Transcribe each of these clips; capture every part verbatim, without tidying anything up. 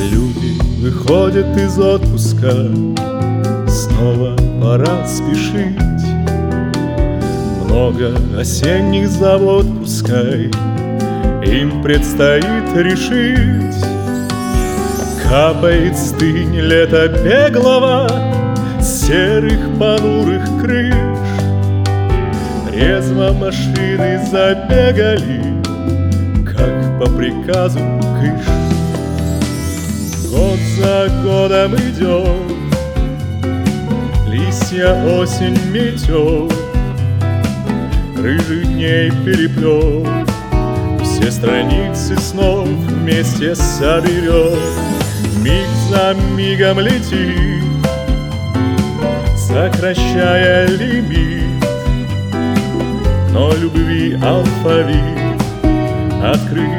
Люди выходят из отпуска, снова пора спешить. Много осенних завод пускай им предстоит решить. Капает стынь лета беглого с серых понурых крыш. Резво машины забегали, как по приказу кыш. Год за годом идет, листья осень метет, рыжих дней переплет, все страницы снов вместе соберет. Миг за мигом летит, сокращая лимит, но любви алфавит открыт.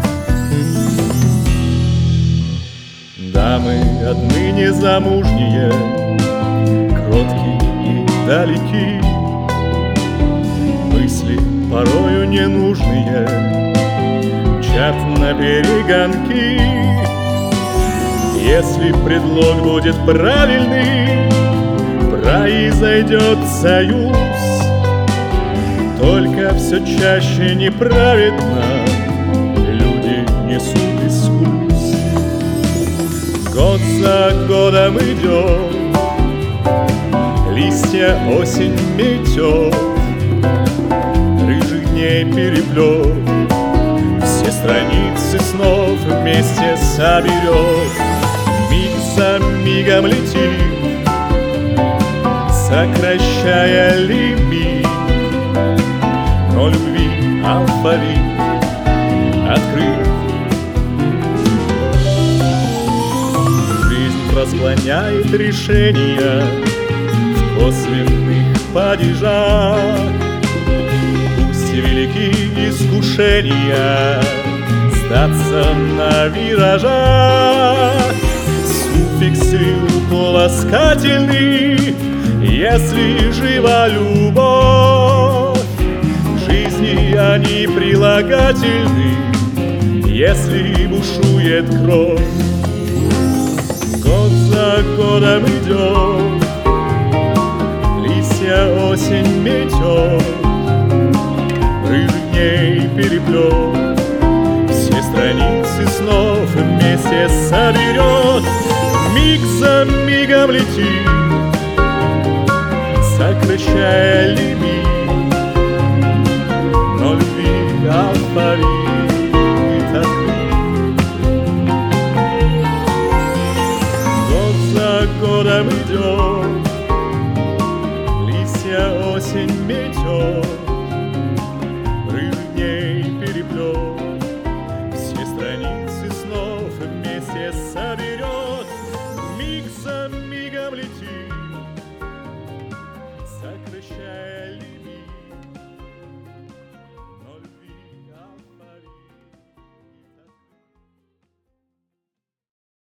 Дамы отныне замужние, кроткие и далеки, мысли порою ненужные мчат на перегонки. Если предлог будет правильный, произойдет союз. Только все чаще неправедно люди несут искус. Год за годом идет, листья осень метет, рыжих дней переплет, все страницы снов вместе соберет. Миг за мигом летит, сокращая лимит, но любви алфавит открыт. Жизнь расклоняет решения в косвенных падежах. Пусть велики искушения сдаться на виражах. Суффиксы полоскательны, если жива любовь. К жизни они прилагательны, если бушует кровь. Год за годом идет, листья осень метет, рыжих дней переплет, все страницы снов вместе соберет. Миг за мигом летит, сокращая лимит, но любви алфавит открыт. Год за годом идет, листья осень метет,